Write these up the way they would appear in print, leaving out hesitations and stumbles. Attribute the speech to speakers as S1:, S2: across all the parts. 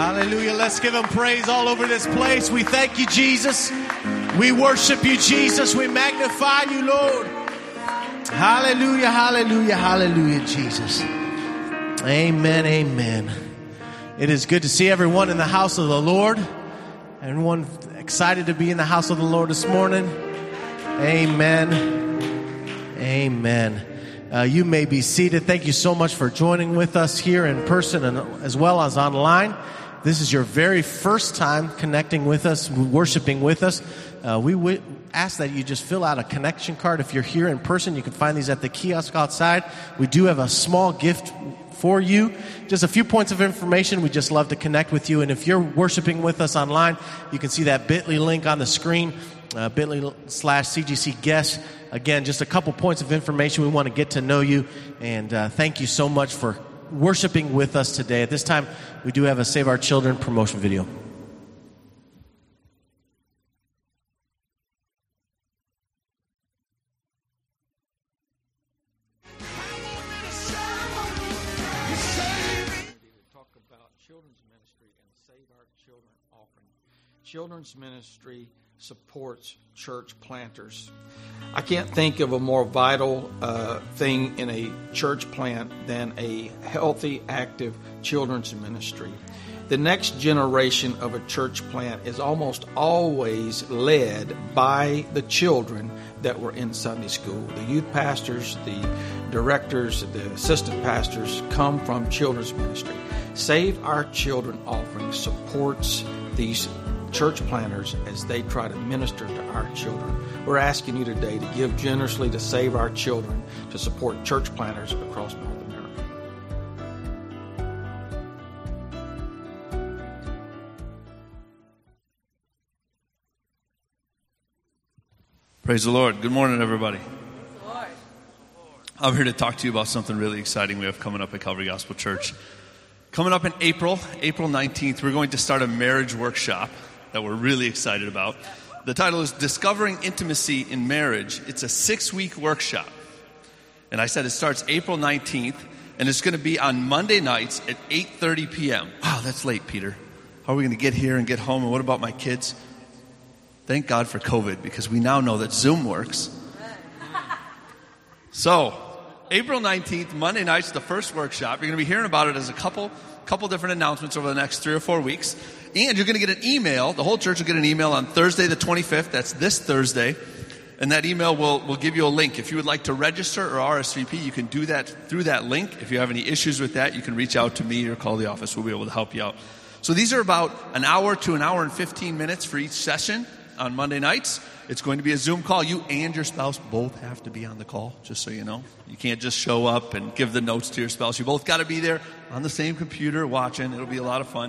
S1: Hallelujah. Let's give him praise all over this place. We thank you, Jesus. We worship you, Jesus. We magnify you, Lord. Hallelujah, hallelujah, hallelujah, Jesus. Amen, amen. It is good to see everyone in the house of the Lord. Everyone excited to be in the house of the Lord this morning. Amen. Amen. You may be seated. Thank you so much for joining with us here in person and as well as online. This is your very first time connecting with us, worshiping with us. We ask that you just fill out a connection card. If you're here in person, you can find these at the kiosk outside. We do have a small gift for you. Just a few points of information. We just love to connect with you. And if you're worshiping with us online, you can see that bit.ly link on the screen, bit.ly/CGC guest. Again, just a couple points of information. We want to get to know you. And thank you so much for worshiping with us today. At this time, we do have a Save Our Children promotion video.
S2: Children's ministry supports church planters. I can't think of a more vital thing in a church plant than a healthy, active children's ministry. The next generation of a church plant is almost always led by the children that were in Sunday school. The youth pastors, the directors, the assistant pastors come from children's ministry. Save Our Children offering supports these church planters as they try to minister to our children. We're asking you today to give generously to Save Our Children to support church planters across North America.
S3: Praise the Lord. Good morning, everybody. I'm here to talk to you about something really exciting we have coming up at Calvary Gospel Church. Coming up in April 19th, we're going to start a marriage workshop that we're really excited about. The title is Discovering Intimacy in Marriage. It's a 6-week workshop. And I said it starts April 19th, and it's going to be on Monday nights at 8:30 p.m. Wow, that's late, Peter. How are we going to get here and get home, and what about my kids? Thank God for COVID, because we now know that Zoom works. So, April 19th, Monday night's the first workshop. You're going to be hearing about it as a couple different announcements over the next 3 or 4 weeks. And you're going to get an email. The whole church will get an email on Thursday the 25th. That's this Thursday. And that email will give you a link. If you would like to register or RSVP, you can do that through that link. If you have any issues with that, you can reach out to me or call the office. We'll be able to help you out. So these are about an hour to an hour and 15 minutes for each session on Monday nights. It's going to be a Zoom call. You and your spouse both have to be on the call, just so you know. You can't just show up and give the notes to your spouse. You both got to be there on the same computer watching. It'll be a lot of fun.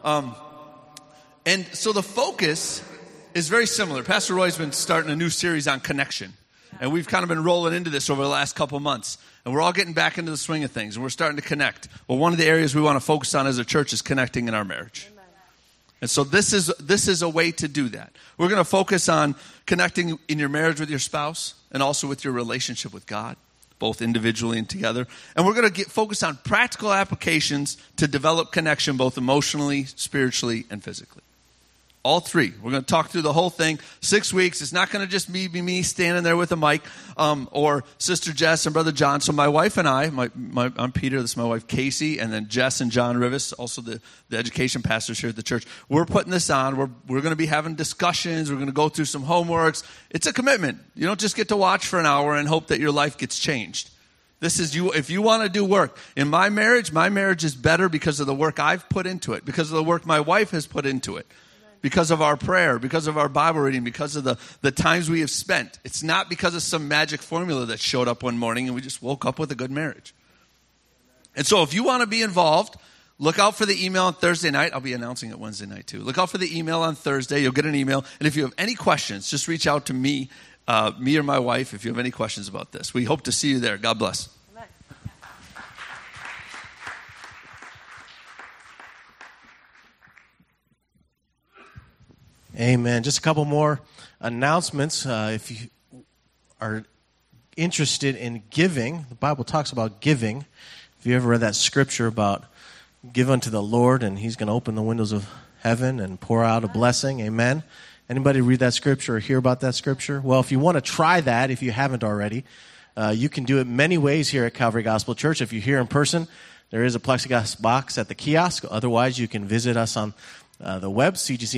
S3: And so the focus is very similar. Pastor Roy's been starting a new series on connection. And we've kind of been rolling into this over the last couple months. And we're all getting back into the swing of things. And we're starting to connect. Well, one of the areas we want to focus on as a church is connecting in our marriage. And so this is a way to do that. We're going to focus on connecting in your marriage with your spouse and also with your relationship with God, both individually and together. And we're going to focus on practical applications to develop connection both emotionally, spiritually, and physically. All three. We're going to talk through the whole thing. 6 weeks. It's not going to just be me standing there with a mic or Sister Jess and Brother John. So my wife and I, I'm Peter, this is my wife Casey, and then Jess and John Rivas, also the education pastors here at the church. We're putting this on. We're going to be having discussions. We're going to go through some homeworks. It's a commitment. You don't just get to watch for an hour and hope that your life gets changed. This is you. If you want to do work. In my marriage is better because of the work I've put into it, because of the work my wife has put into it. Because of our prayer, because of our Bible reading, because of the times we have spent. It's not because of some magic formula that showed up one morning and we just woke up with a good marriage. And so if you want to be involved, look out for the email on Thursday night. I'll be announcing it Wednesday night too. Look out for the email on Thursday. You'll get an email. And if you have any questions, just reach out to me or my wife if you have any questions about this. We hope to see you there. God bless.
S1: Amen. Just a couple more announcements. If you are interested in giving, the Bible talks about giving. If you ever read that scripture about give unto the Lord, and he's going to open the windows of heaven and pour out a blessing. Amen. Anybody read that scripture or hear about that scripture? Well, if you want to try that, if you haven't already, you can do it many ways here at Calvary Gospel Church. If you're here in person, there is a plexiglass box at the kiosk. Otherwise, you can visit us on the web,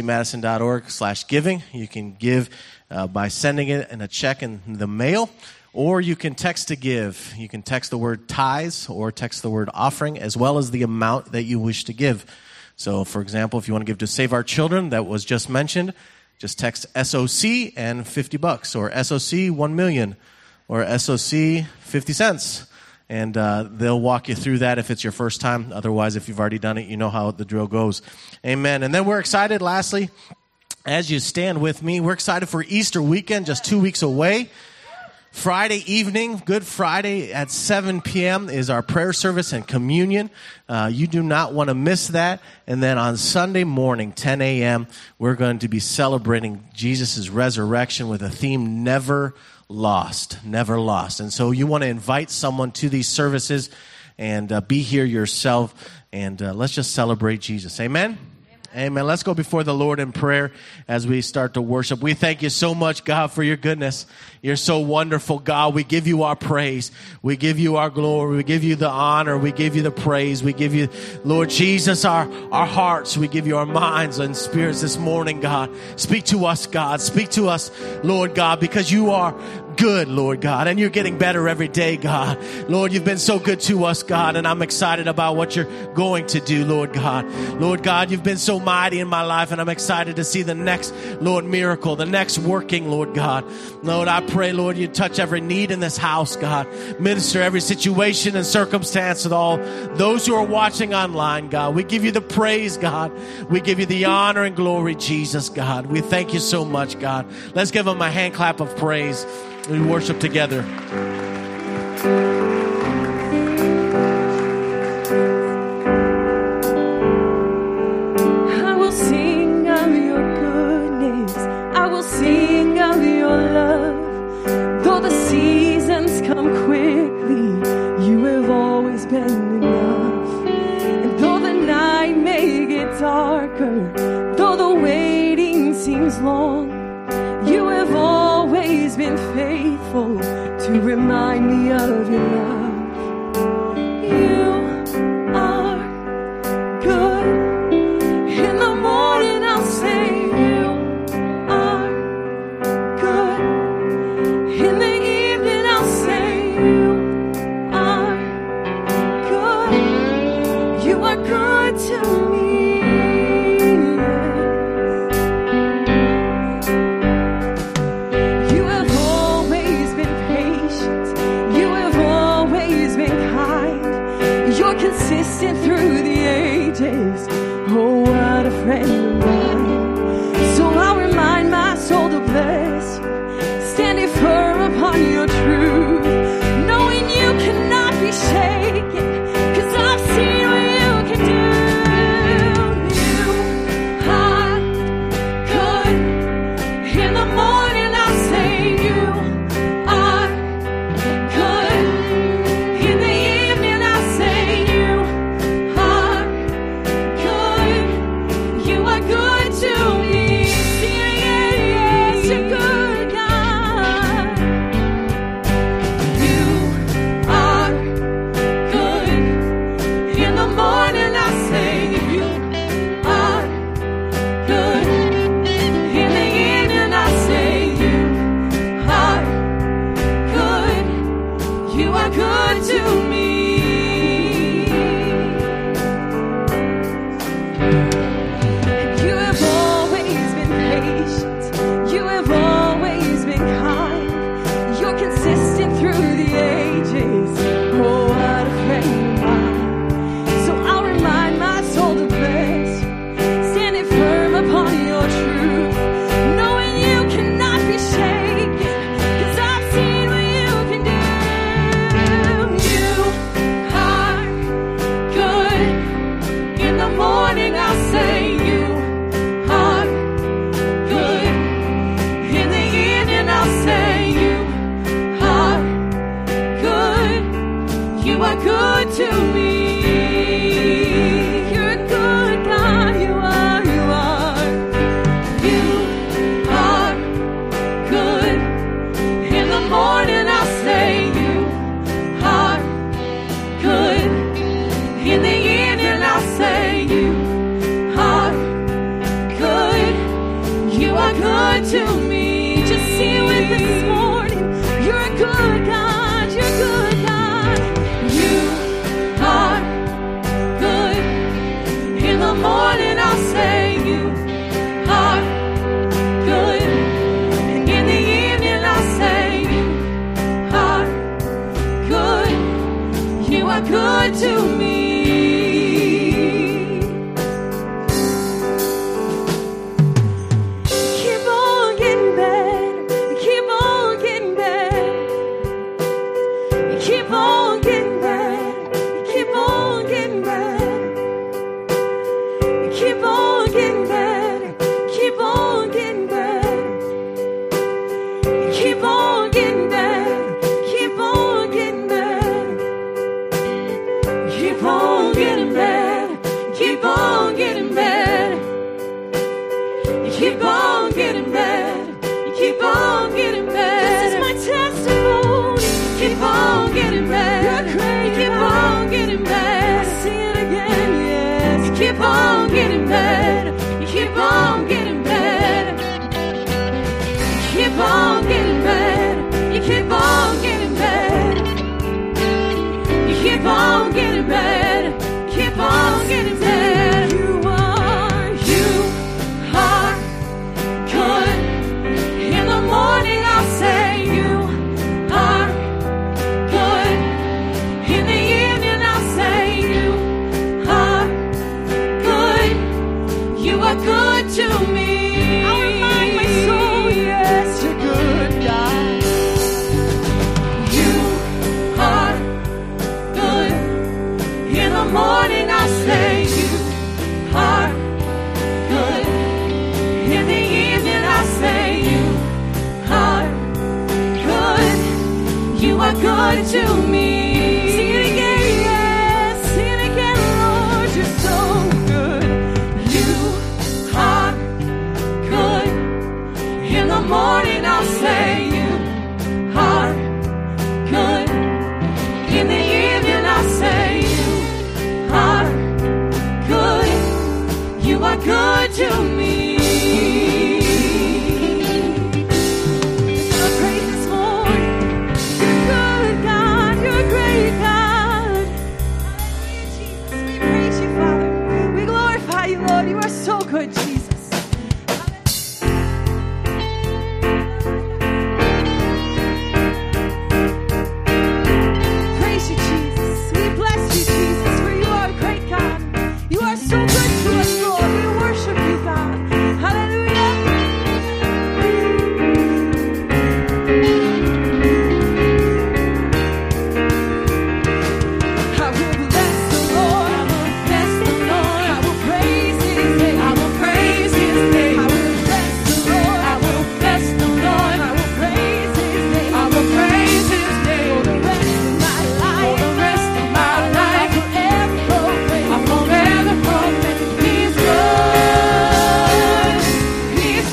S1: cgcmadison.org/giving. You can give by sending it in a check in the mail, or you can text to give. You can text the word tithes or text the word offering, as well as the amount that you wish to give. So, for example, if you want to give to Save Our Children, that was just mentioned, just text SOC and $50, or SOC 1 million, or SOC 50 cents. And they'll walk you through that if it's your first time. Otherwise, if you've already done it, you know how the drill goes. Amen. And then we're excited, lastly, as you stand with me, we're excited for Easter weekend, just 2 weeks away. Friday evening, Good Friday at 7 p.m. is our prayer service and communion. You do not want to miss that. And then on Sunday morning, 10 a.m., we're going to be celebrating Jesus' resurrection with a theme, Never Lost. Never lost. And so you want to invite someone to these services and be here yourself. And let's just celebrate Jesus. Amen? Amen. Let's go before the Lord in prayer as we start to worship. We thank you so much, God, for your goodness. You're so wonderful, God. We give you our praise. We give you our glory. We give you the honor. We give you the praise. We give you, Lord Jesus, our hearts. We give you our minds and spirits this morning, God. Speak to us, God. Speak to us, Lord God, because you are good, Lord God, and you're getting better every day, God. Lord, you've been so good to us, God, and I'm excited about what you're going to do, Lord God. Lord God, you've been so mighty in my life, and I'm excited to see the next, Lord, miracle, the next working, Lord God. Lord, I pray, Lord, you touch every need in this house, God. Minister every situation and circumstance with all those who are watching online, God. We give you the praise, God. We give you the honor and glory, Jesus, God. We thank you so much, God. Let's give them a hand clap of praise. We worship together.
S4: I will sing of your goodness. I will sing of your love. Though the seasons come quickly, you have always been enough. And though the night may get darker, though the waiting seems long, you have always been faithful to remind me of your love. You are good. In the morning I'll say you are good. In the evening I'll say you are good. You are good to me. Consistent through the ages. Oh, what a friend of mine. So I'll remind my soul to bless you, standing firm upon your truth, knowing you cannot be shaken, 'cause I've seen what you can do. You are good. In the morning I'll say you are good. In the evening I'll say you are good. you are good. And in the evening I'll say you are good. You are good to me. Keep on getting better. Keep on getting better. Keep on getting better. Keep on getting better. Keep on getting better. Keep on getting better. Keep on getting better. Keep on getting better. Keep on getting better. Keep on getting better. Keep on getting better. Keep on getting better. This is my testimony. Keep on getting better. You're great. Keep on getting better. I see it again, yes. You keep on getting better. You keep on getting better. You keep on getting better. You keep on getting better. You keep on getting better. Keep on getting better. You are good. In the morning I'll say you are good. In the evening I'll say you are good. You are good to me. I'll remind my soul, yes, you're good, God. You are good. In the morning I'll say you are good. In the evening I'll say you are good. You are good to me. Sing it again, yes. Sing it again, Lord. You're so good. You are good. In the morning I'll say you are good. In the evening I'll say you are good. You are good to me. You're great this morning. You're good, God. You're a great God. Hallelujah, Jesus. We praise you, Father. We glorify you, Lord. You are so good, Jesus. Praise you, Jesus. We bless you, Jesus, for you are a great God. You are so good to us, Lord. We worship you, God. Hallelujah. I will bless the Lord. I will bless the Lord. I will praise His name. I will praise His name. I will bless the Lord. I will bless the Lord. I will praise His name. I will praise His name. For the rest of my life. For the rest of my life. I forever proclaim. I forever proclaim. He's good. He's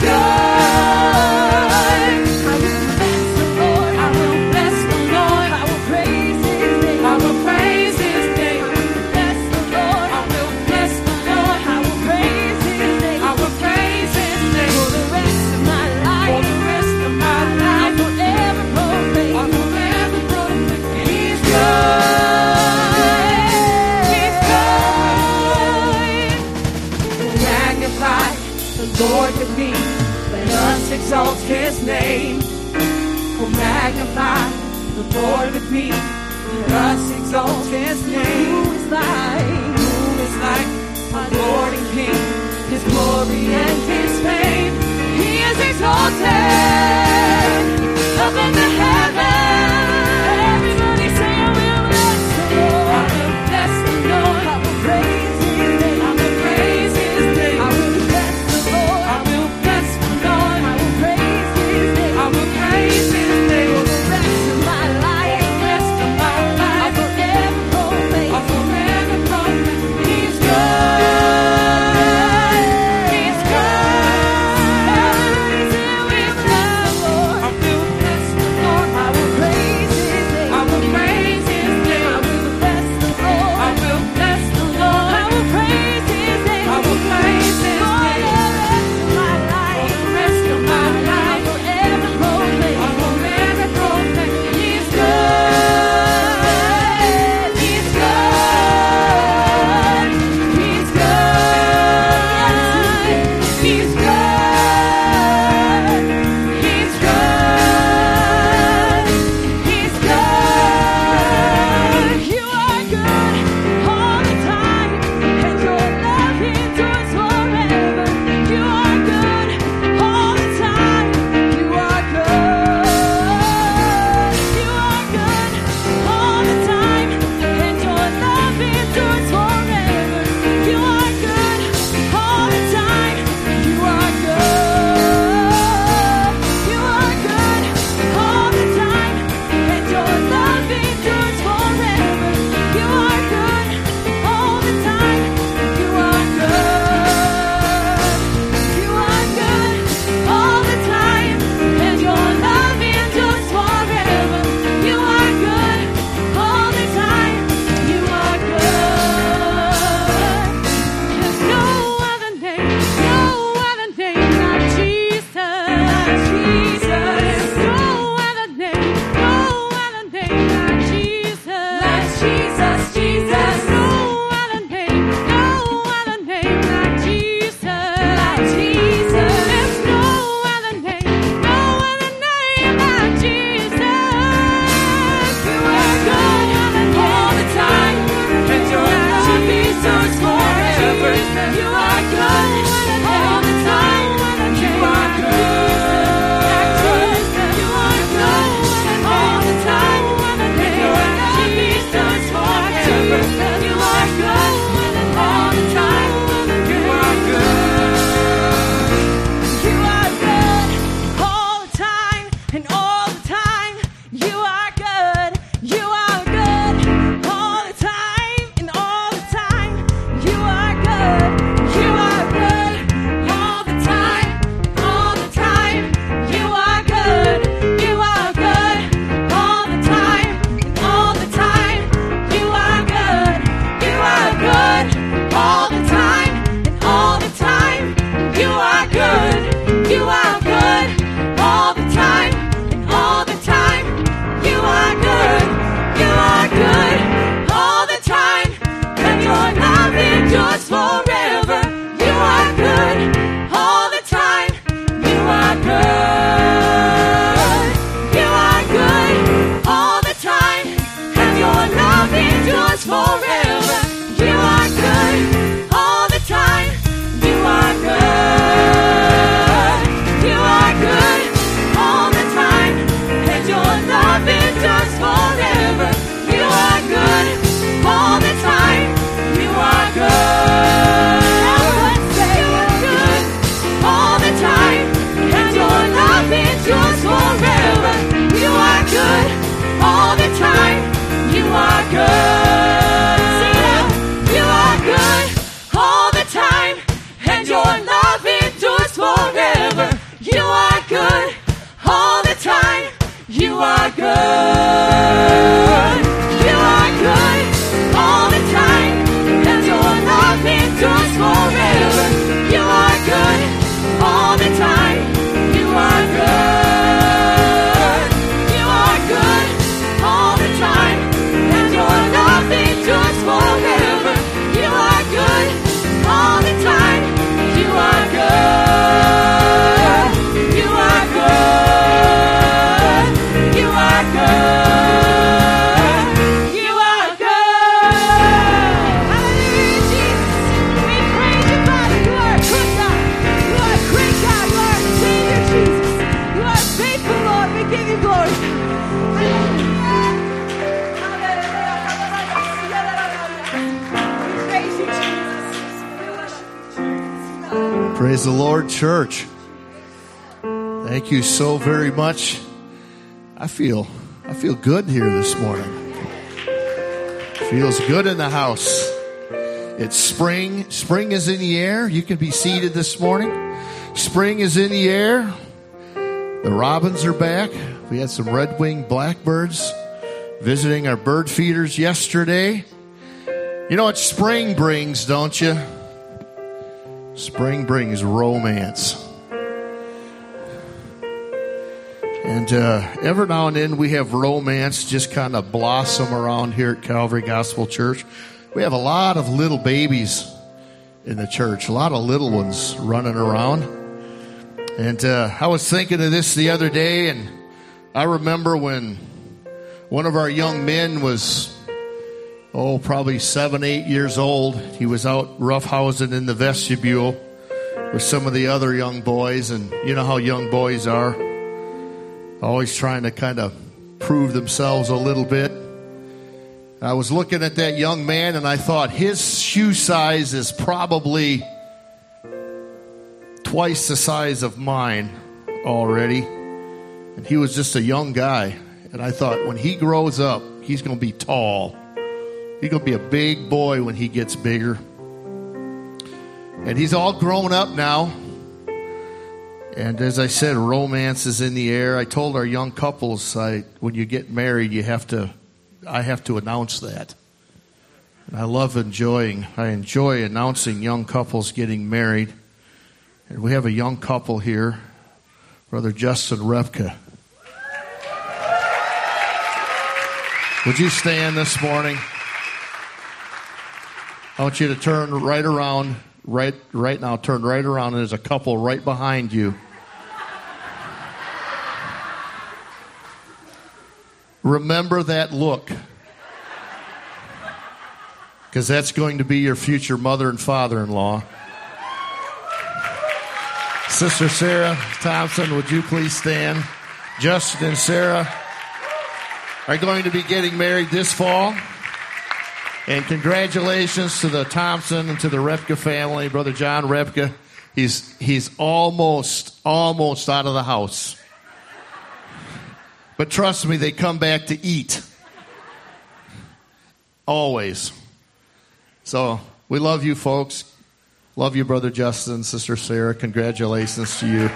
S4: good. I will bless the Lord. I will bless the Lord. I will praise His name. I will praise His name. I will bless the Lord. I will bless the Lord. I will praise His name. I will praise His name. For the rest of my life. For the rest of my life. I forever proclaim. I forever proclaim. He's good. He's good. Magnify the Lord with me. Let us exalt His name. Oh, magnify the Lord with me. Let us exalt His name. Who is like our Lord and King? His glory and His fame. He is exalted up in the heavens. Everybody say, I will bless the Lord. I will bless the Lord. I will praise His name. I will praise His name. I will bless the Lord. I will bless the Lord. I will praise His name. I will praise His name. For the rest of my life. For the rest of my life. I forever proclaim. I forever proclaim. He's good. He's good. You are good all the time. You are good. You are good all the time. Your love endures forever. You are good all the time. You are good. You are good all the time and all the time. You are good. You are good all the time and all the time. You are good. You are good all the time, all the time. You are good. You are good all the time and all the time. You are good. You are good all the time and all the time. You are good. You are good all the time and all the time. You are good. You are good all the time, and your love endures forever. You are good all the time. You are good. You are good all the time, and your love endures forever. You are good all the time. You are good. You are good all the time, and your love endures forever. You are good all the time. You are good. You are good all the time, and your love endures forever. You are good all the time. You are good. You are good all the time, and your love endures forever. You are good all the time. You are good. You are good all the time, and your love endures forever. You are good all the time. You are good. You are good all the time, and your love endures forever. You are good all the time. You are good. You are good. You are good. You are good. Hallelujah, Jesus. We praise you, Father. You are a good God. You are a great God. You are a Savior, Jesus. You are faithful, Lord. We give you glory. We praise you, Jesus.
S5: Praise the Lord, church. Thank you so very much. I feel good here this morning. Feels good in the house. It's spring. Spring is in the air. You can be seated this morning. Spring is in the air. The robins are back. We had some red-winged blackbirds visiting our bird feeders yesterday. You know what spring brings, don't you? Spring brings romance. And every now and then we have romance just kind of blossom around here at Calvary Gospel Church. We have a lot of little babies in the church, a lot of little ones running around. And I was thinking of this the other day, and I remember when one of our young men was, probably 7, 8 years old. He was out roughhousing in the vestibule with some of the other young boys, and you know how young boys are. Always trying to kind of prove themselves a little bit. I was looking at that young man, and I thought his shoe size is probably twice the size of mine already. And he was just a young guy. And I thought, when he grows up, he's going to be tall. He's going to be a big boy when he gets bigger. And he's all grown up now. And as I said, romance is in the air. I told our young couples, when you get married, I have to announce that. And I enjoy announcing young couples getting married. And we have a young couple here, Brother Justin Repka. Would you stand this morning? I want you to turn right around, right now. Turn right around, and there's a couple right behind you. Remember that look. because that's going to be your future mother and father-in-law. Sister Sarah Thompson, would you please stand? Justin and Sarah are going to be getting married this fall. And congratulations to the Thompson and to the Repka family. Brother John Repka, he's almost out of the house. But trust me, they come back to eat. Always. So we love you folks. Love you, Brother Justin, Sister Sarah. Congratulations to you.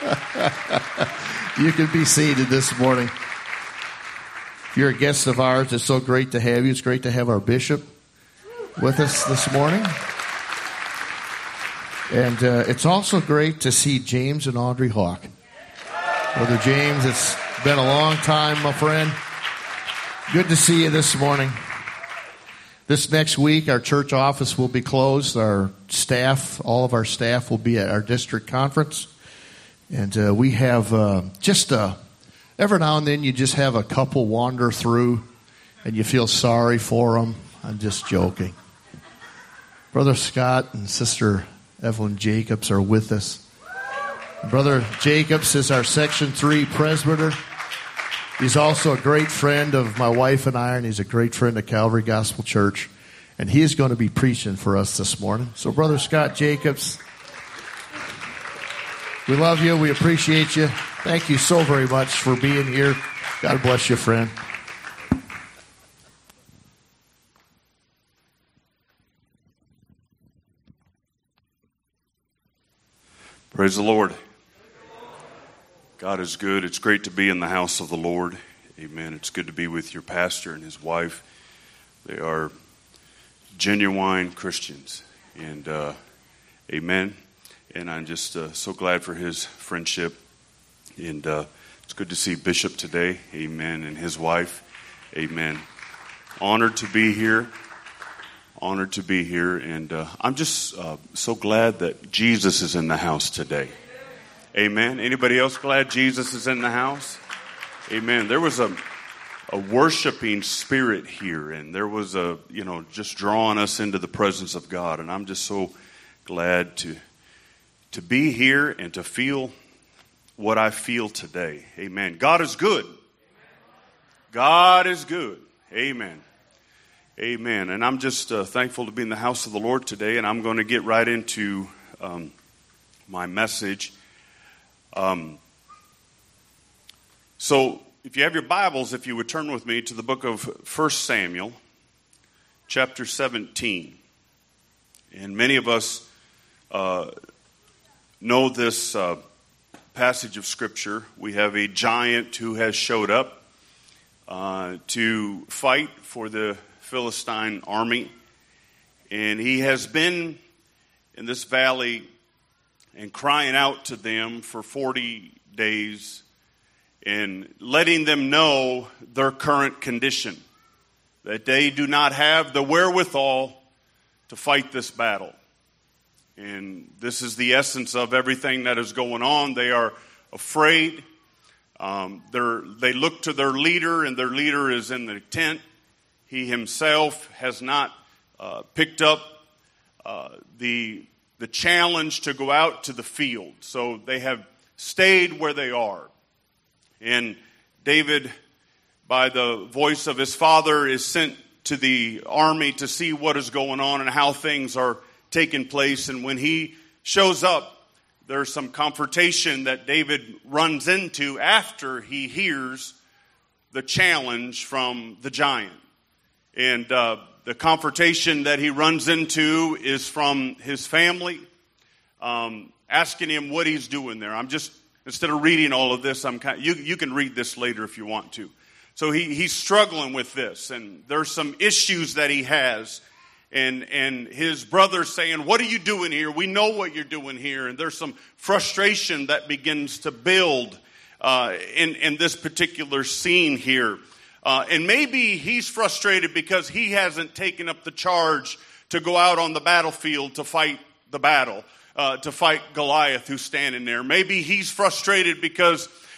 S5: You can be seated this morning. If you're a guest of ours, it's so great to have you. It's great to have our bishop with us this morning. And it's also great to see James and Audrey Hawk. Brother James, it's been a long time, my friend. Good to see you this morning. This next week, our church office will be closed. Our staff, all of our staff will be at our district conference. And we have every now and then you just have a couple wander through and you feel sorry for them. I'm just joking. Brother Scott and Sister Evelyn Jacobs are with us. Brother Jacobs is our Section 3 presbyter. He's also a great friend of my wife and I, and he's a great friend of Calvary Gospel Church. And he is going to be preaching for us this morning. So, Brother Scott Jacobs, we love you. We appreciate you. Thank you so very much for being here. God bless you, friend.
S6: Praise the Lord. God is good. It's great to be in the house of the Lord. Amen. It's good to be with your pastor and his wife. They are genuine Christians. And amen. And I'm just so glad for his friendship. And it's good to see Bishop today. Amen. And his wife. Amen. Honored to be here. Honored to be here. And I'm just so glad that Jesus is in the house today. Amen. Anybody else glad Jesus is in the house? Amen. There was a worshiping spirit here, and there was just drawing us into the presence of God. And I'm just so glad to be here and to feel what I feel today. Amen. God is good. God is good. Amen. Amen. And I'm just thankful to be in the house of the Lord today, and I'm going to get right into my message. So if you have your Bibles, if you would turn with me to the book of 1 Samuel, chapter 17. And many of us know this passage of Scripture. We have a giant who has showed up to fight for the Philistine army. And he has been in this valley and crying out to them for 40 days and letting them know their current condition, that they do not have the wherewithal to fight this battle. And this is the essence of everything that is going on. They are afraid. They look to their leader, and their leader is in the tent. He himself has not picked up the challenge to go out to the field. So they have stayed where they are. And David, by the voice of his father, is sent to the army to see what is going on and how things are taking place. And when he shows up, there's some confrontation that David runs into after he hears the challenge from the giant. And the confrontation that he runs into is from his family, asking him what he's doing there. Instead of reading all of this, you can read this later if you want to. So he's struggling with this, and there's some issues that he has. And his brother's saying, what are you doing here? We know what you're doing here. And there's some frustration that begins to build in this particular scene here. And maybe he's frustrated because he hasn't taken up the charge to go out on the battlefield to fight the battle, to fight Goliath who's standing there. Maybe he's frustrated because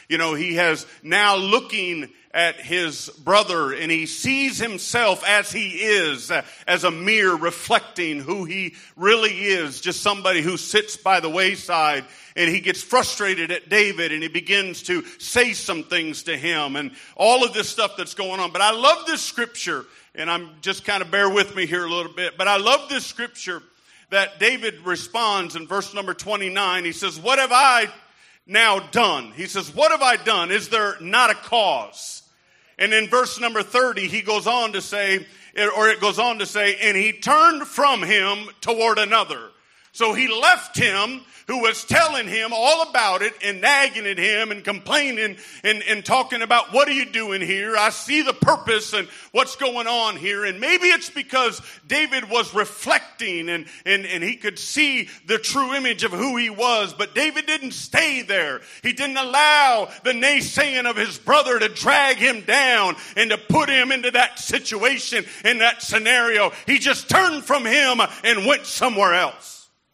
S6: He has now looking at his brother, and he sees himself as he is, as a mirror reflecting who he really is, just somebody who sits by the wayside. And he gets frustrated at David, and he begins to say some things to him, and all of this stuff that's going on. But I love this scripture, and I'm just kind of bear with me here a little bit, but I love this scripture that David responds in verse number 29. He says, what have I now done? He says, what have I done? Is there not a cause? And in verse number 30, he goes on to say, and he turned from him toward another. So he left him who was telling him all about it and nagging at him and complaining and talking about, what are you doing here? I see the purpose and what's going on here. And maybe it's because David was reflecting and he could see the true image of who he was. But David didn't stay there. He didn't allow the naysaying of his brother to drag him down and to put him into that situation, in that scenario. He just turned from him and went somewhere else.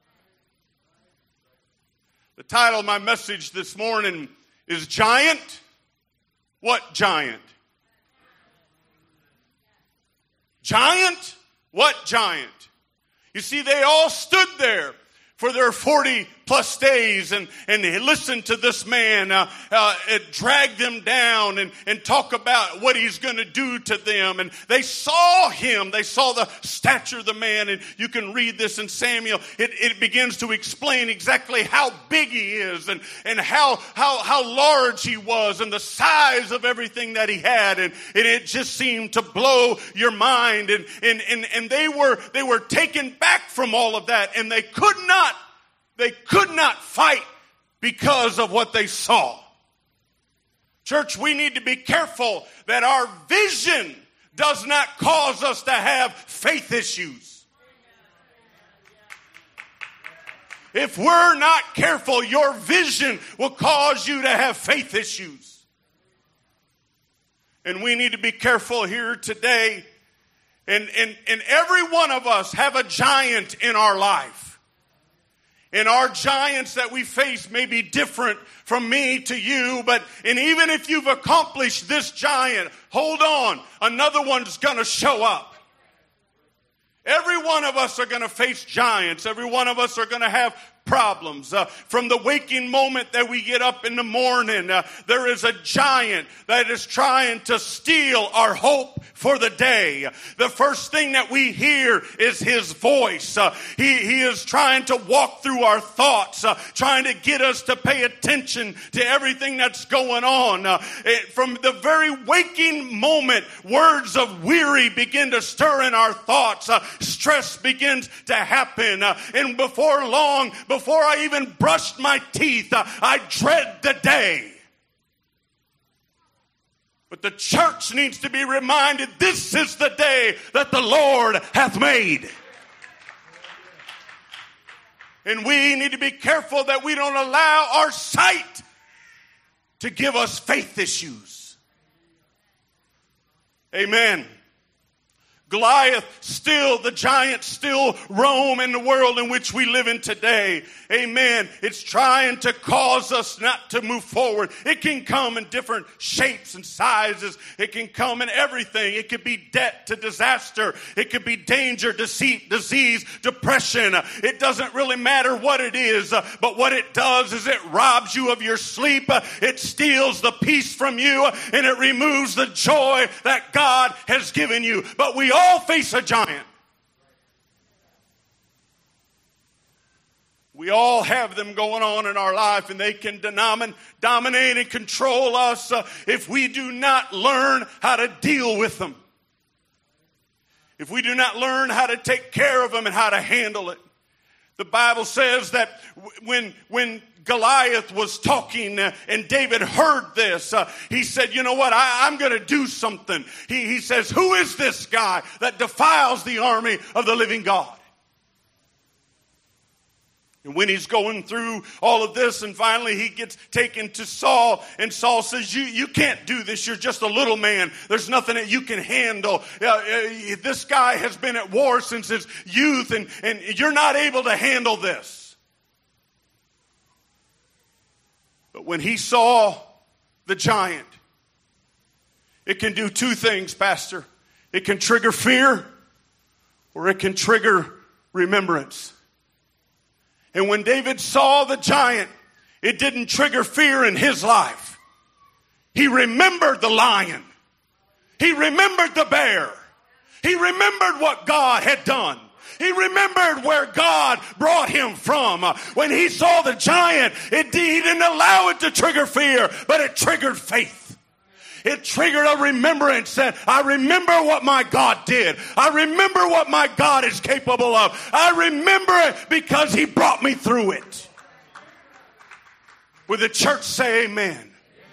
S6: The title of my message this morning is Giant. What giant? Giant? What giant? You see, they all stood there for their 40 plus days and listened to this man drag them down and talk about what he's going to do to them. And they saw him. They saw the stature of the man. And you can read this in Samuel. It begins to explain exactly how big he is and how large he was and the size of everything that he had. And it just seemed to blow your mind. And they were taken back from all of that. And they could not fight because of what they saw. Church, we need to be careful that our vision does not cause us to have faith issues. If we're not careful, your vision will cause you to have faith issues. And we need to be careful here today. And every one of us have a giant in our life. And our giants that we face may be different from me to you, and even if you've accomplished this giant, hold on, another one's going to show up. Every one of us are going to face giants. Every one of us are going to have problems. From the waking moment that we get up in the morning, there is a giant that is trying to steal our hope for the day. The first thing that we hear is his voice. He is trying to walk through our thoughts, trying to get us to pay attention to everything that's going on. From the very waking moment, words of weary begin to stir in our thoughts. Stress begins to happen. And before long, before I even brushed my teeth, I dread the day. But the church needs to be reminded, this is the day that the Lord hath made. And we need to be careful that we don't allow our sight to give us faith issues. Amen. Goliath the giants still roam in the world in which we live in today. Amen. It's trying to cause us not to move forward. It can come in different shapes and sizes. It can come in everything. It could be debt to disaster. It could be danger, deceit, disease, depression. It doesn't really matter what it is, but what it does is it robs you of your sleep. It steals the peace from you, and it removes the joy that God has given you. But we all face a giant. We all have them going on in our life, and they can dominate and control us if we do not learn how to deal with them. If we do not learn how to take care of them and how to handle it. The Bible says that when Goliath was talking and David heard this, he said, you know what, I'm going to do something. He says, who is this guy that defiles the army of the living God? And when he's going through all of this, and finally he gets taken to Saul, and Saul says, you can't do this. You're just a little man. There's nothing that you can handle. This guy has been at war since his youth, and you're not able to handle this. But when he saw the giant. It can do two things, Pastor. It can trigger fear, or it can trigger remembrance. And when David saw the giant, it didn't trigger fear in his life. He remembered the lion. He remembered the bear. He remembered what God had done. He remembered where God brought him from. When he saw the giant, he didn't allow it to trigger fear, but it triggered faith. It triggered a remembrance that I remember what my God did. I remember what my God is capable of. I remember it because he brought me through it. Will the church say amen?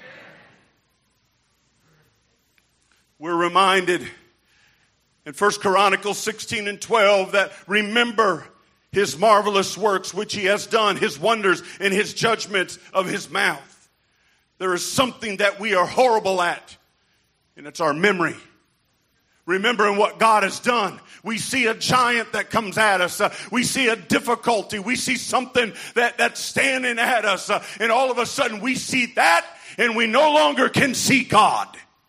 S6: We're reminded in 1 Chronicles 16 and 12 that remember his marvelous works which he has done, his wonders and his judgments of his mouth. There is something that we are horrible at, and it's our memory. Remembering what God has done. We see a giant that comes at us. We see a difficulty. We see something that's standing at us. And all of a sudden we see that and we no longer can see God.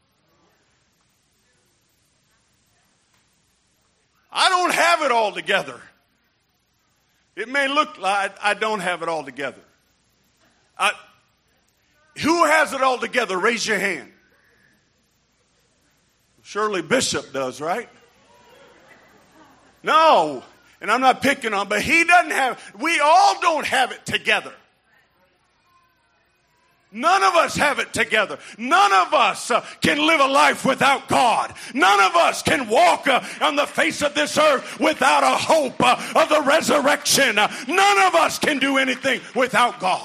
S6: I don't have it all together. It may look like I don't have it all together. Who has it all together? Raise your hand. Surely Bishop does, right? No. And I'm not picking on, but he doesn't have, we all don't have it together. None of us have it together. None of us can live a life without God. None of us can walk on the face of this earth without a hope of the resurrection. None of us can do anything without God.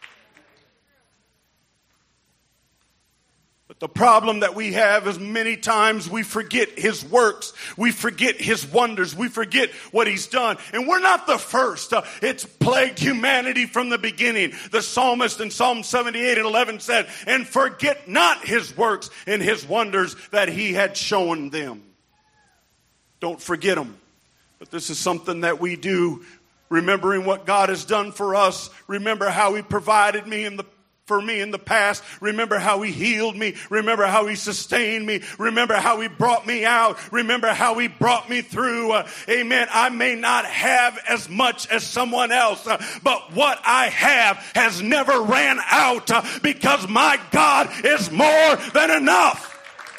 S6: But the problem that we have is many times we forget his works. We forget his wonders. We forget what he's done. And we're not the first. It's plagued humanity from the beginning. The psalmist in Psalm 78 and 11 said, and forget not his works and his wonders that he had shown them. Don't forget them. But this is something that we do, remembering what God has done for us. Remember how he provided for me in the past. Remember how he healed me. Remember how he sustained me. Remember how he brought me out. Remember how he brought me through. Amen. I may not have as much as someone else, but what I have has never ran out because my God is more than enough.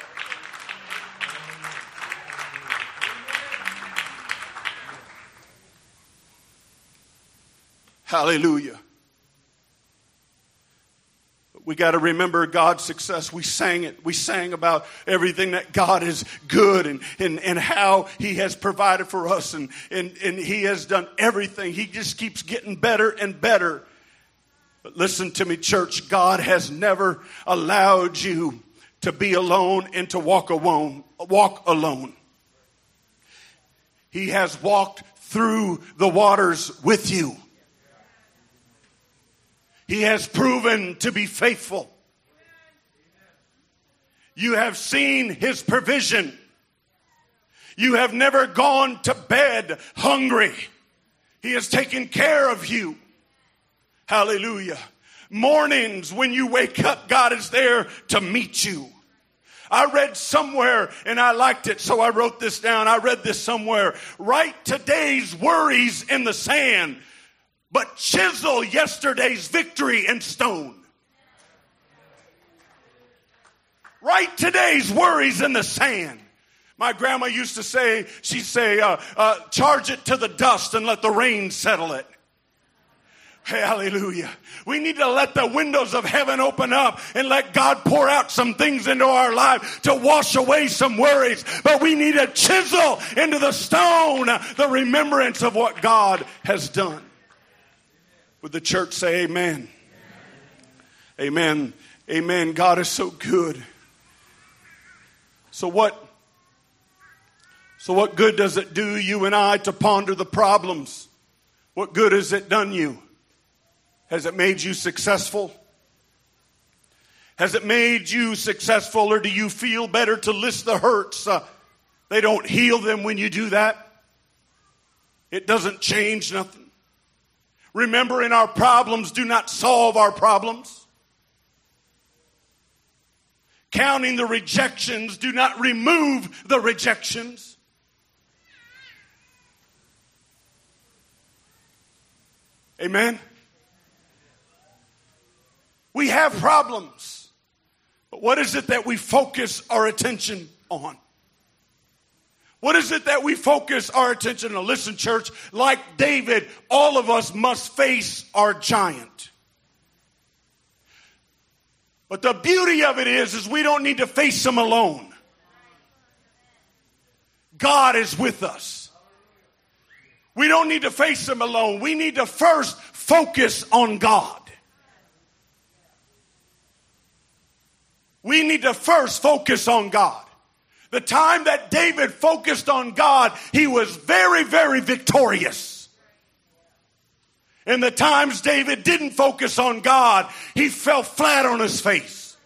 S6: Hallelujah. We got to remember God's success. We sang it. We sang about everything that God is good and how he has provided for us and he has done everything. He just keeps getting better and better. But listen to me, church. God has never allowed you to be alone and to walk alone. He has walked through the waters with you. He has proven to be faithful. You have seen his provision. You have never gone to bed hungry. He has taken care of you. Hallelujah. Mornings when you wake up, God is there to meet you. I read somewhere, and I liked it, so I wrote this down. I read this somewhere. Write today's worries in the sand, but chisel yesterday's victory in stone. Write today's worries in the sand. My grandma used to say, she'd say, charge it to the dust and let the rain settle it. Hallelujah. We need to let the windows of heaven open up and let God pour out some things into our life to wash away some worries. But we need to chisel into the stone the remembrance of what God has done. Would the church say amen? Amen. Amen. God is so good. So what good does it do you and I to ponder the problems? What good has it done you? Has it made you successful? Has it made you successful, or do you feel better to list the hurts? They don't heal them when you do that. It doesn't change nothing. Remembering our problems do not solve our problems. Counting the rejections do not remove the rejections. Amen. We have problems, but what is it that we focus our attention on? What is it that we focus our attention on? Listen, church, like David, all of us must face our giant. But the beauty of it is we don't need to face him alone. God is with us. We don't need to face him alone. We need to first focus on God. We need to first focus on God. The time that David focused on God, he was very, very victorious. And the times David didn't focus on God, he fell flat on his face.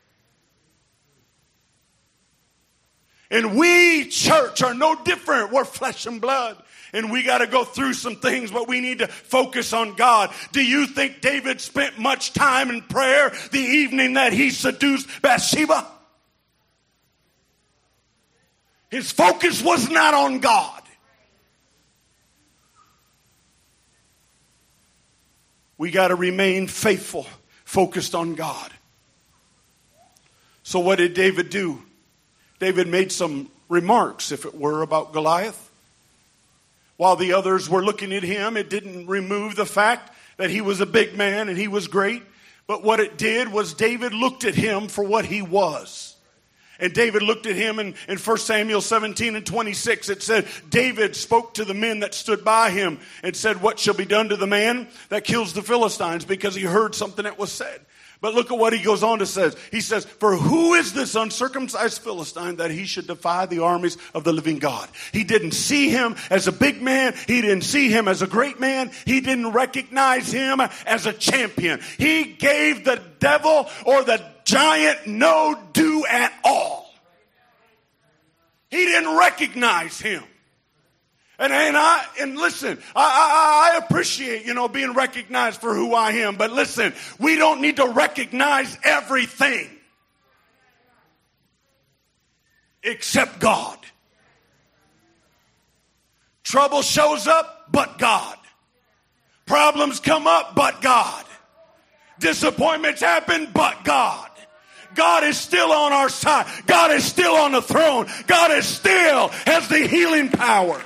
S6: And we, church, are no different. We're flesh and blood. And we got to go through some things, but we need to focus on God. Do you think David spent much time in prayer the evening that he seduced Bathsheba? His focus was not on God. We got to remain faithful, focused on God. So what did David do? David made some remarks, if it were, about Goliath. While the others were looking at him, it didn't remove the fact that he was a big man and he was great. But what it did was David looked at him for what he was. And David looked at him in 1 Samuel 17 and 26. It said, David spoke to the men that stood by him and said, what shall be done to the man that kills the Philistines? Because he heard something that was said. But look at what he goes on to say. He says, for who is this uncircumcised Philistine that he should defy the armies of the living God? He didn't see him as a big man. He didn't see him as a great man. He didn't recognize him as a champion. He gave the devil or the giant no due at all. He didn't recognize him. And listen, I appreciate, being recognized for who I am. But listen, we don't need to recognize everything except God. Trouble shows up, but God. Problems come up, but God. Disappointments happen, but God. God is still on our side. God is still on the throne. God is still has the healing power.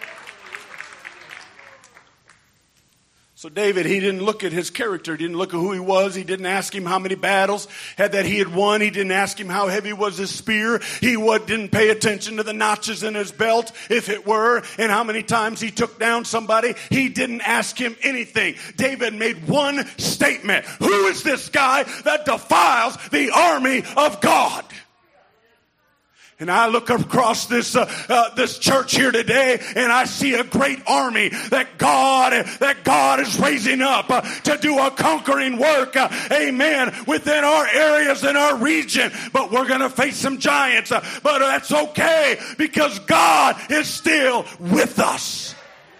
S6: So David, he didn't look at his character. He didn't look at who he was. He didn't ask him how many battles that he had won. He didn't ask him how heavy was his spear. He didn't pay attention to the notches in his belt, if it were, and how many times he took down somebody. He didn't ask him anything. David made one statement. Who is this guy that defiles the army of God? And I look across this church here today, and I see a great army that God is raising up to do a conquering work, amen, within our areas in our region. But we're going to face some giants, but that's okay because God is still with us.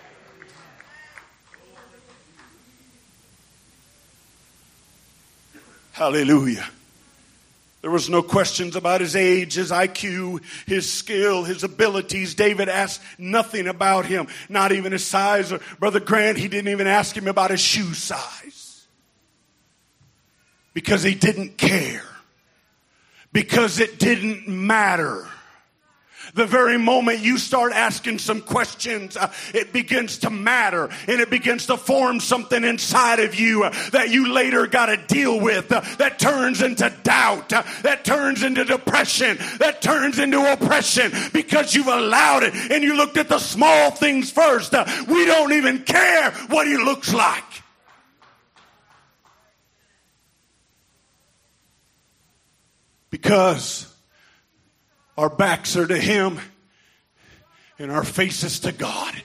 S6: Hallelujah. There was no questions about his age, his IQ, his skill, his abilities. David asked nothing about him, not even his size. Or Brother Grant, he didn't even ask him about his shoe size. Because he didn't care. Because it didn't matter. The very moment you start asking some questions, it begins to matter and it begins to form something inside of you that you later got to deal with, that turns into doubt, that turns into depression, that turns into oppression because you've allowed it and you looked at the small things first. We don't even care what he looks like. Because our backs are to him and our faces to God.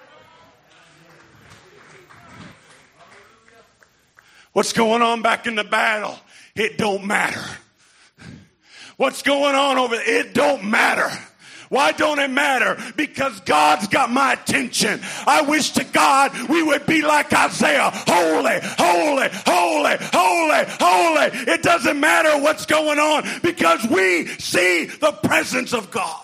S6: What's going on back in the battle? It don't matter. What's going on over there? It don't matter. Why don't it matter? Because God's got my attention. I wish to God we would be like Isaiah. Holy, holy, holy, holy, holy. It doesn't matter what's going on because we see the presence of God.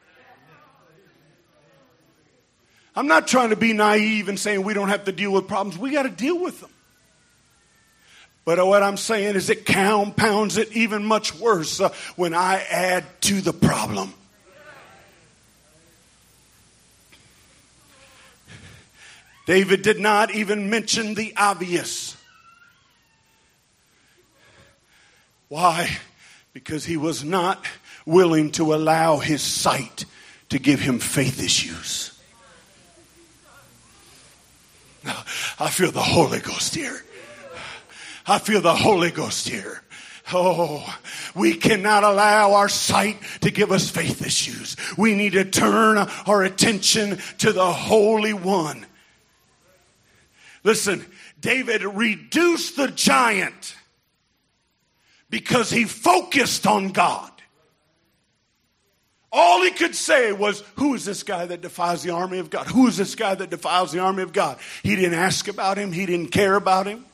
S6: I'm not trying to be naive and saying we don't have to deal with problems. We got to deal with them. But what I'm saying is it compounds it even much worse when I add to the problem. David did not even mention the obvious. Why? Because he was not willing to allow his sight to give him faith issues. I feel the Holy Ghost here. I feel the Holy Ghost here. Oh, we cannot allow our sight to give us faith issues. We need to turn our attention to the Holy One. Listen, David reduced the giant because he focused on God. All he could say was, who is this guy that defies the army of God? Who is this guy that defiles the army of God? He didn't ask about him. He didn't care about him.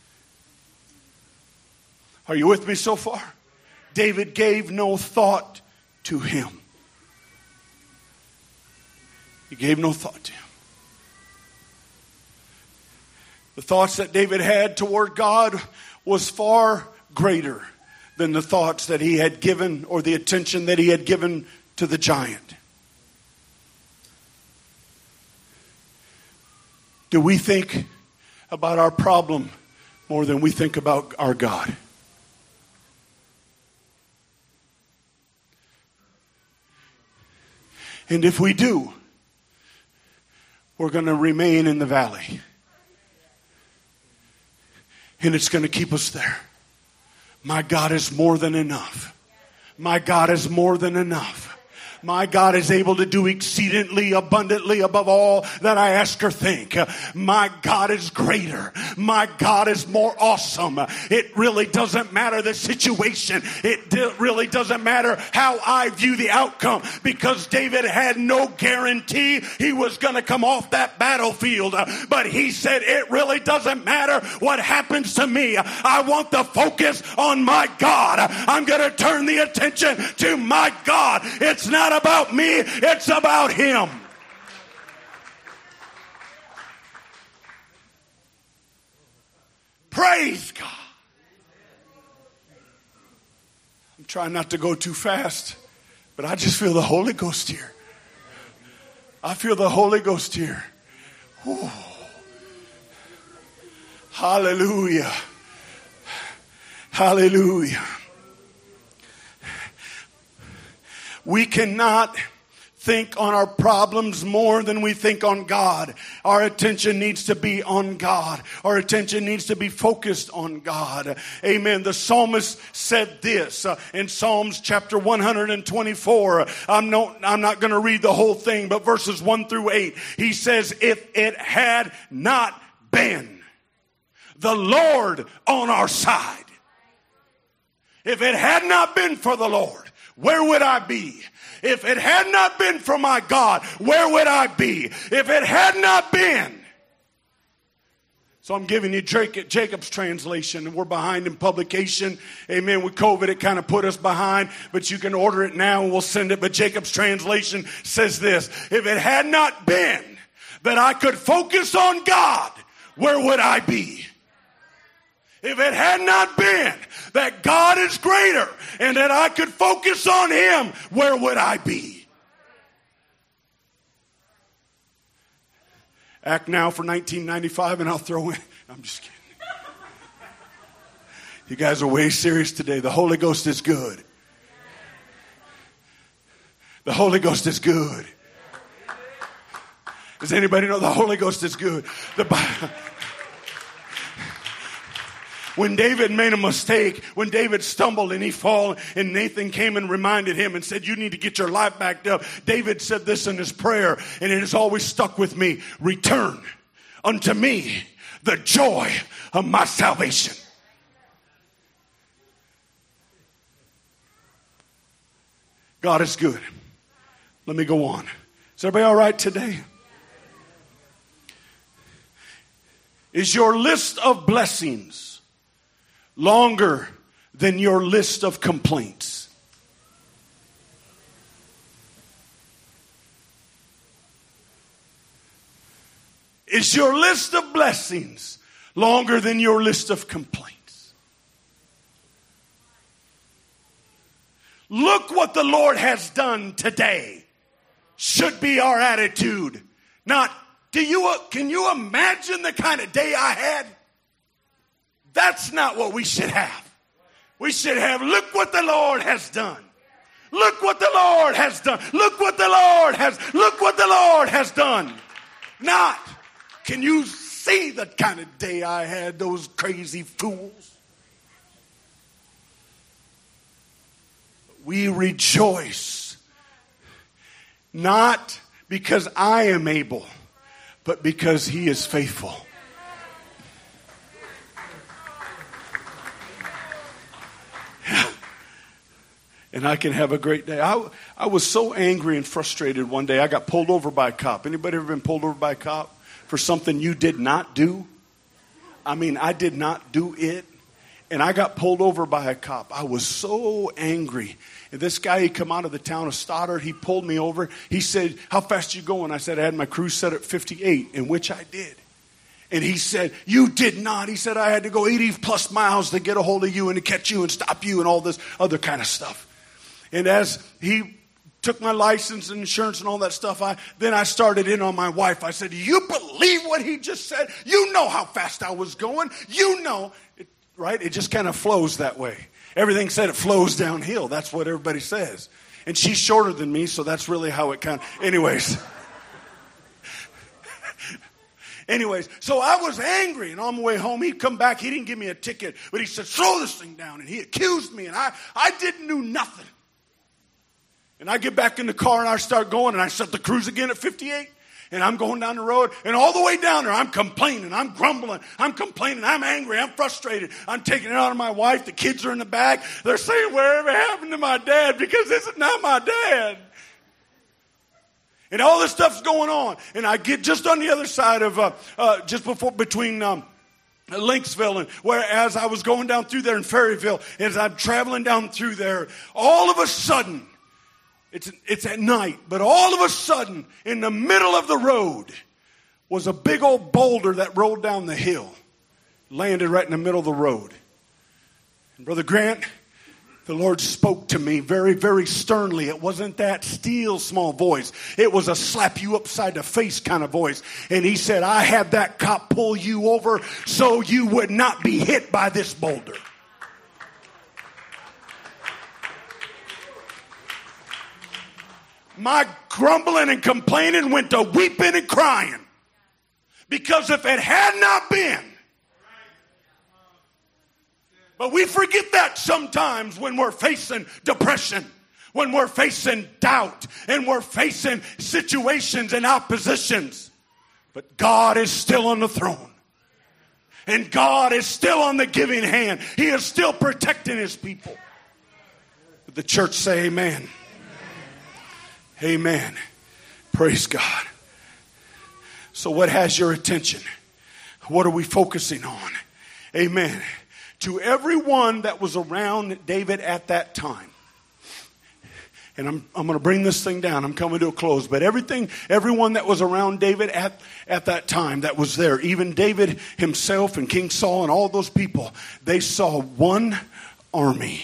S6: Are you with me so far? David gave no thought to him. He gave no thought to him. The thoughts that David had toward God was far greater than the thoughts that he had given or the attention that he had given to the giant. Do we think about our problem more than we think about our God? And if we do, we're going to remain in the valley. And it's going to keep us there. My God is more than enough. My God is more than enough. My God is able to do exceedingly abundantly above all that I ask or think. My God is greater. My God is more awesome. It really doesn't matter the situation. It really doesn't matter how I view the outcome, because David had no guarantee he was going to come off that battlefield. But he said, it really doesn't matter what happens to me. I want the focus on my God. I'm going to turn the attention to my God. It's not about me, it's about him. Praise God. I'm trying not to go too fast, but I just feel the Holy Ghost here. I feel the Holy Ghost here. Whew. Hallelujah. Hallelujah. We cannot think on our problems more than we think on God. Our attention needs to be on God. Our attention needs to be focused on God. Amen. The psalmist said this in Psalms chapter 124. I'm not going to read the whole thing, but verses 1 through 8. He says, if it had not been the Lord on our side, if it had not been for the Lord, where would I be? If it had not been for my God, where would I be? If it had not been. So I'm giving you Jacob's translation, and we're behind in publication. Amen. With COVID, it kind of put us behind, but you can order it now and we'll send it. But Jacob's translation says this: if it had not been that I could focus on God, where would I be? If it had not been that God is greater and that I could focus on him, where would I be? Act now for 1995 and I'll throw in. I'm just kidding. You guys are way serious today. The Holy Ghost is good. The Holy Ghost is good. Does anybody know the Holy Ghost is good? The Bible. When David made a mistake, when David stumbled and he fell, and Nathan came and reminded him and said, you need to get your life backed up. David said this in his prayer, and it has always stuck with me. Return unto me the joy of my salvation. God is good.
S7: Let me go on. Is everybody all right today? Is your list of blessings longer than your list of complaints? Is your list of blessings longer than your list of complaints? Look what the Lord has done today should be our attitude. Not, can you imagine the kind of day I had? That's not what we should have. We should have, look what the Lord has done. Look what the Lord has done. Look what the Lord has done. Not, can you see the kind of day I had, those crazy fools? We rejoice, not because I am able, but because He is faithful. And I can have a great day. I was so angry and frustrated one day. I got pulled over by a cop. Anybody ever been pulled over by a cop for something you did not do? I mean, I did not do it. And I got pulled over by a cop. I was so angry. And this guy, he come out of the town of Stoddard. He pulled me over. He said, how fast you going? I said, I had my cruise set at 58, in which I did. And he said, you did not. He said, I had to go 80 plus miles to get a hold of you and to catch you and stop you and all this other kind of stuff. And as he took my license and insurance and all that stuff, then I started in on my wife. I said, do you believe what he just said? You know how fast I was going. You know. Right? It just kind of flows that way. Everything said it flows downhill. That's what everybody says. And she's shorter than me, so that's really how it kind of... Anyways, so I was angry, and on my way home, he'd come back. He didn't give me a ticket, but he said, throw this thing down. And he accused me, and I didn't do nothing. And I get back in the car, and I start going, and I set the cruise again at 58. And I'm going down the road, and all the way down there, I'm complaining, I'm grumbling, I'm complaining, I'm angry, I'm frustrated. I'm taking it out on my wife. The kids are in the back. They're saying, whatever happened to my dad? Because this is not my dad. And all this stuff's going on. And I get just on the other side of, between Linksville, and whereas I was going down through there in Ferryville, as I'm traveling down through there, all of a sudden, it's at night, but all of a sudden, in the middle of the road, was a big old boulder that rolled down the hill. Landed right in the middle of the road. And Brother Grant, the Lord spoke to me very, very sternly. It wasn't that still small voice. It was a slap you upside the face kind of voice. And He said, I had that cop pull you over so you would not be hit by this boulder. My grumbling and complaining went to weeping and crying. Because if it had not been, but we forget that sometimes when we're facing depression, when we're facing doubt, and we're facing situations and oppositions. But God is still on the throne. And God is still on the giving hand. He is still protecting His people. Would the church say amen? Amen. Praise God. So what has your attention? What are we focusing on? Amen. To everyone that was around David at that time. And I'm going to bring this thing down. I'm coming to a close. But everyone that was around David at that time that was there, even David himself and King Saul and all those people, they saw one army.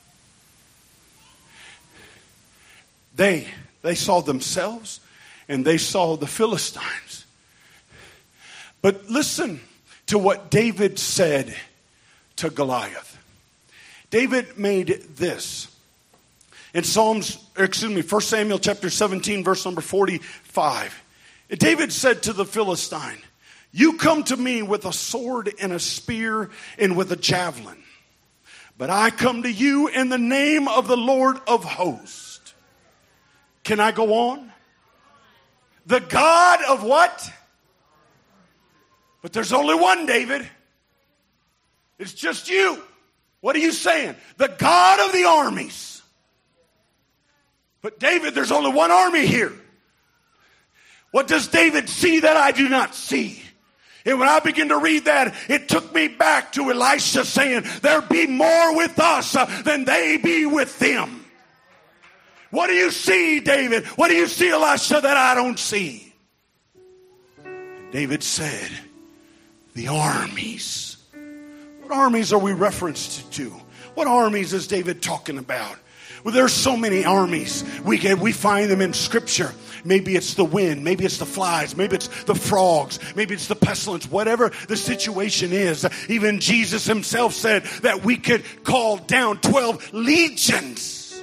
S7: They saw themselves and they saw the Philistines. But listen to what David said to Goliath. David made this. In 1 Samuel chapter 17, verse number 45. David said to the Philistine, you come to me with a sword and a spear and with a javelin. But I come to you in the name of the Lord of hosts. Can I go on? The God of what? But there's only one, David. It's just you. What are you saying? The God of the armies. But David, there's only one army here. What does David see that I do not see? And when I begin to read that, it took me back to Elisha saying, there be more with us than they be with them. What do you see, David? What do you see, Elisha, that I don't see? David said, the armies. What armies are we referenced to? What armies is David talking about? Well, there's so many armies. We find them in Scripture. Maybe it's the wind. Maybe it's the flies. Maybe it's the frogs. Maybe it's the pestilence. Whatever the situation is. Even Jesus himself said that we could call down 12 legions.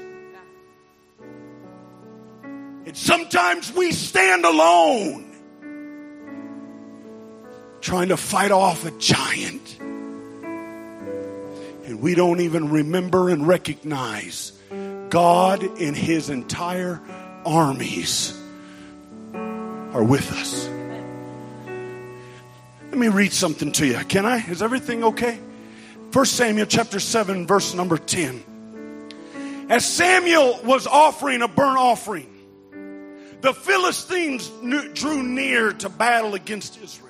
S7: And sometimes we stand alone trying to fight off a giant. And we don't even remember and recognize God and his entire armies are with us. Let me read something to you. Can I? Is everything okay? 1 Samuel chapter 7, verse number 10. As Samuel was offering a burnt offering, the Philistines drew near to battle against Israel.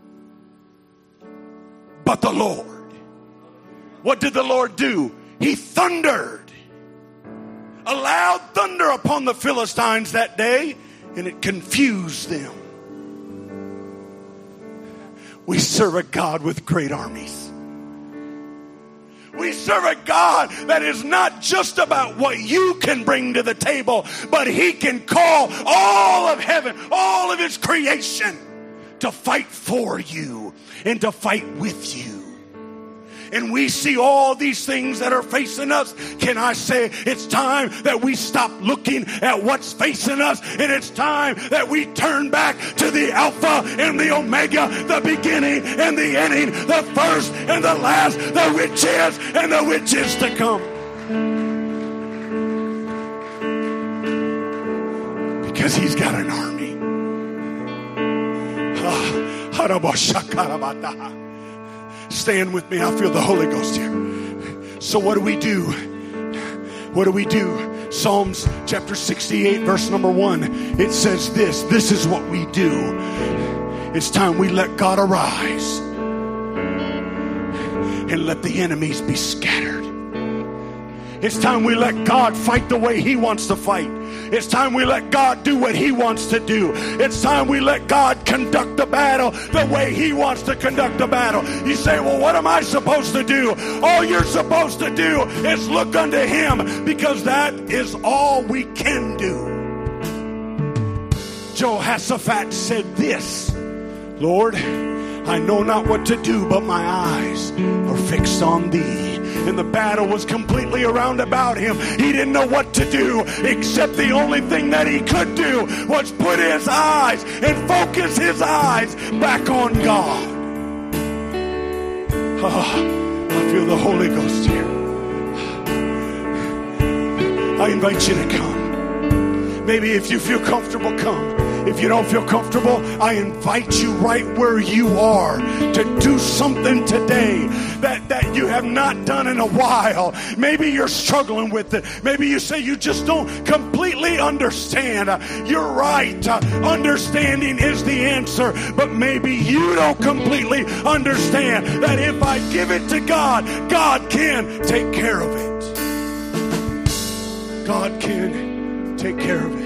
S7: But the Lord, what did the Lord do? He thundered. A loud thunder upon the Philistines that day, and it confused them. We serve a God with great armies. We serve a God that is not just about what you can bring to the table, but he can call all of heaven, all of his creation to fight for you and to fight with you. And we see all these things that are facing us. Can I say it's time that we stop looking at what's facing us, and it's time that we turn back to the Alpha and the Omega, the beginning and the ending, the first and the last, the which is and the which is to come. Because he's got an army. Stand with me. I feel the Holy Ghost here. So what do we do? What do we do? Psalms chapter 68, verse number 1. It says this. This is what we do. It's time we let God arise and let the enemies be scattered. It's time we let God fight the way he wants to fight. It's time we let God do what he wants to do. It's time we let God conduct the battle the way he wants to conduct the battle. You say, well, what am I supposed to do? All you're supposed to do is look unto him, because that is all we can do. Jehoshaphat said this, Lord, I know not what to do, but my eyes are fixed on thee. And the battle was completely around about him. He didn't know what to do, except the only thing that he could do was put his eyes and focus his eyes back on God. Oh, I feel the Holy Ghost here. I invite you to come. Maybe if you feel comfortable, come. If you don't feel comfortable, I invite you right where you are to do something today that you have not done in a while. Maybe you're struggling with it. Maybe you say you just don't completely understand. You're right. Understanding is the answer. But maybe you don't completely understand that if I give it to God, God can take care of it. God can take care of it.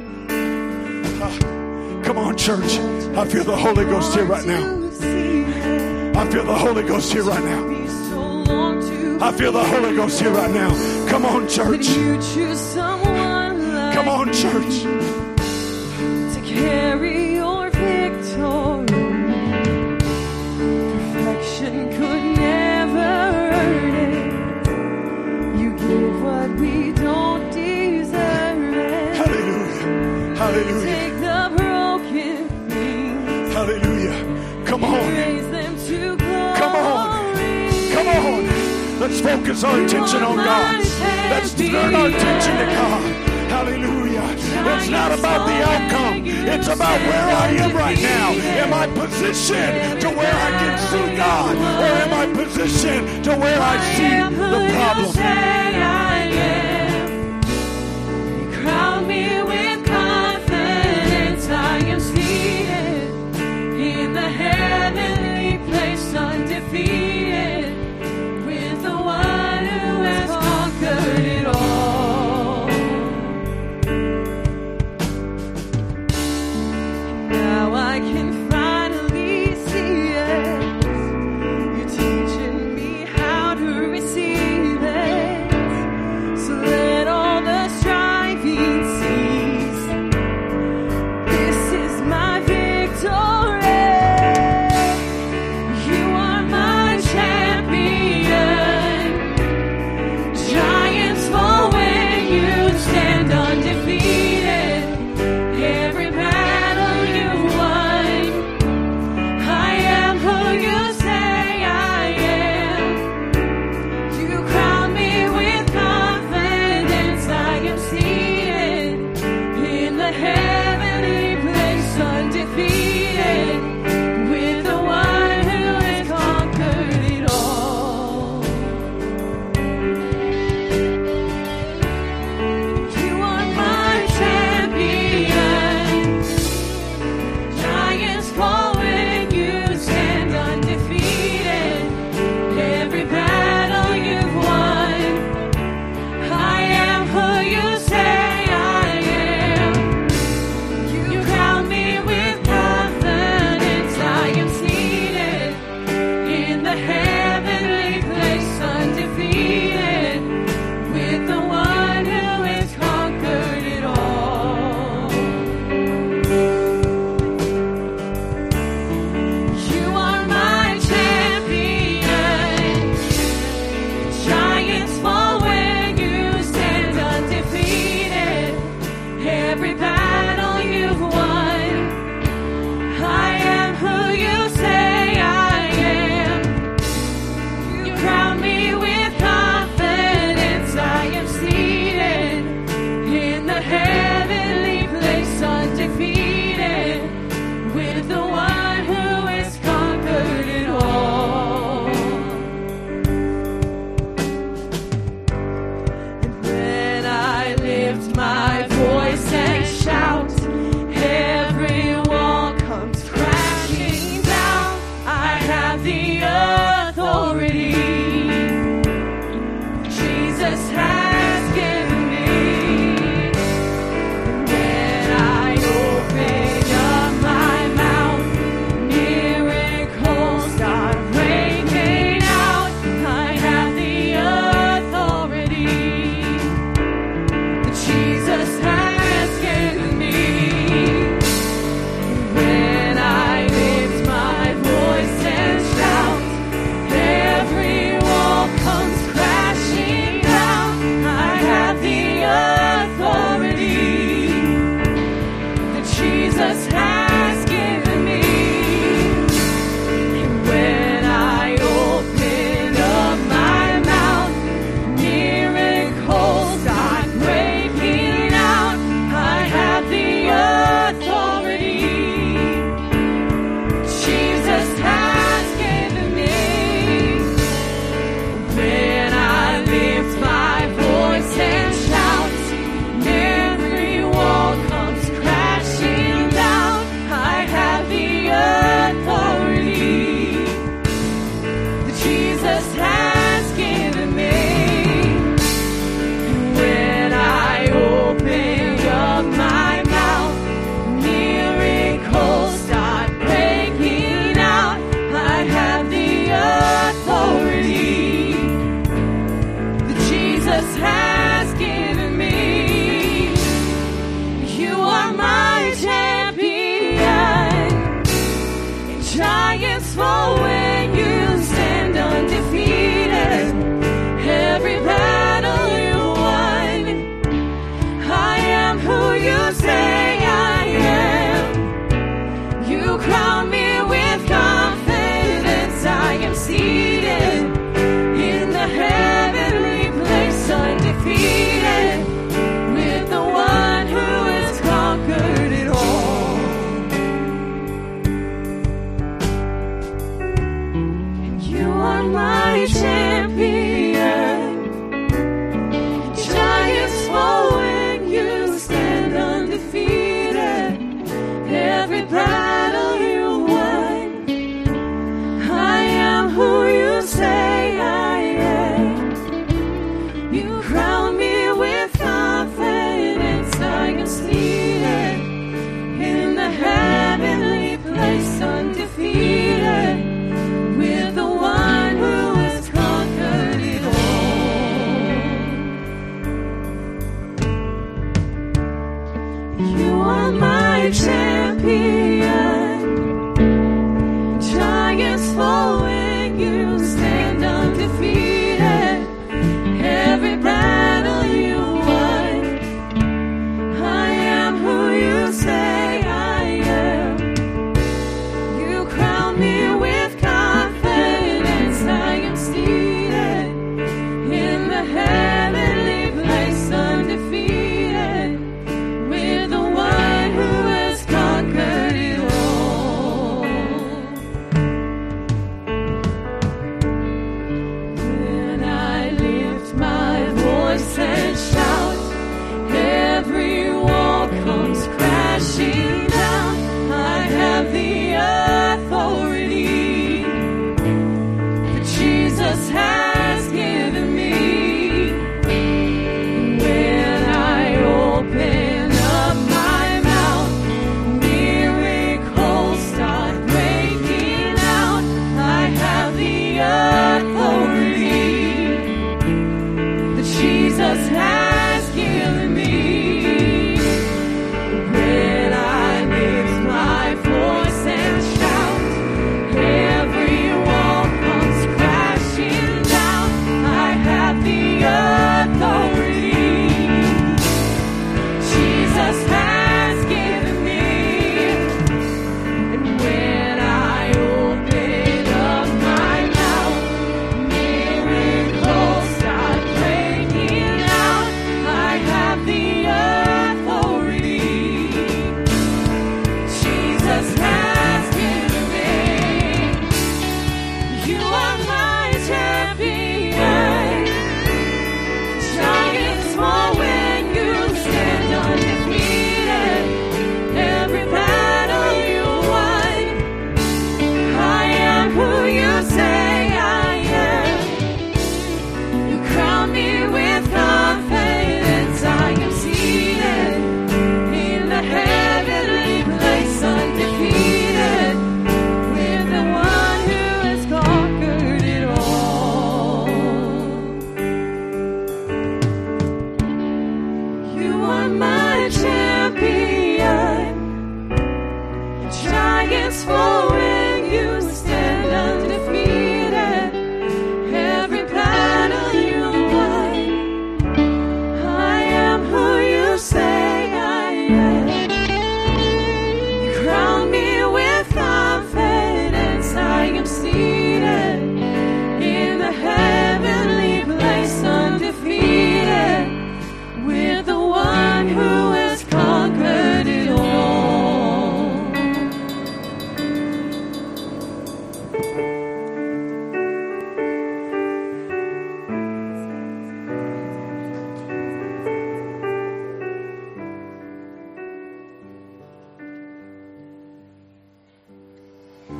S7: Come on, church. I feel the Holy Ghost here right now. I feel the Holy Ghost here right now. I feel the Holy Ghost here right now. Come on, church. Come on, church.
S4: To carry your victory. Perfection could never earn it. You give what we don't deserve it.
S7: Hallelujah. Hallelujah.
S4: Take the broken things.
S7: Hallelujah. Come on.
S4: Raise them to glory.
S7: Come on. Come on. Let's focus our attention on God. Let's turn our attention to God. Hallelujah. It's not about the outcome. It's about where I am right now. Am I positioned to where I can see God? Or am I positioned to where I see the problem?
S4: Crown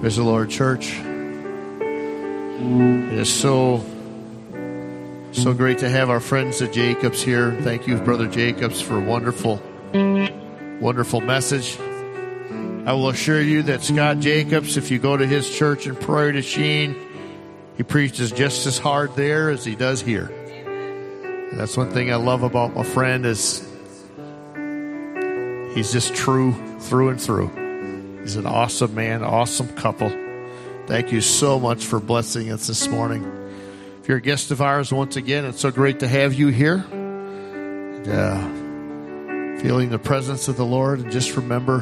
S5: Praise the Lord, church. It is so great to have our friends the Jacobs here. Thank you, Brother Jacobs, for a wonderful message. I will assure you that Scott Jacobs, if you go to his church in Prairie du Chien, he preaches just as hard there as he does here. And that's one thing I love about my friend is he's just true through and through. He's an awesome man, awesome couple. Thank you so much for blessing us this morning. If you're a guest of ours, once again, it's so great to have you here. And, feeling the presence of the Lord. And just remember,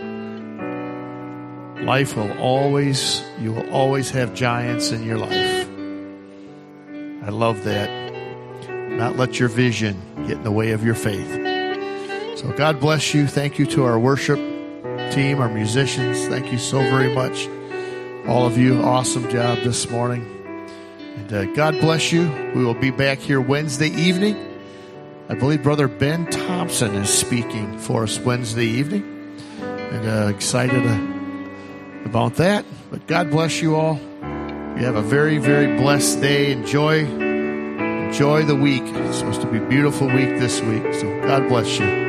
S5: you will always have giants in your life. I love that. Not let your vision get in the way of your faith. So God bless you. Thank you to our worship team, our musicians. Thank you so very much. All of you, awesome job this morning. And God bless you. We will be back here Wednesday evening. I believe Brother Ben Thompson is speaking for us Wednesday evening. And excited about that. But God bless you all. You have a very, very blessed day. Enjoy the week. It's supposed to be a beautiful week this week. So God bless you.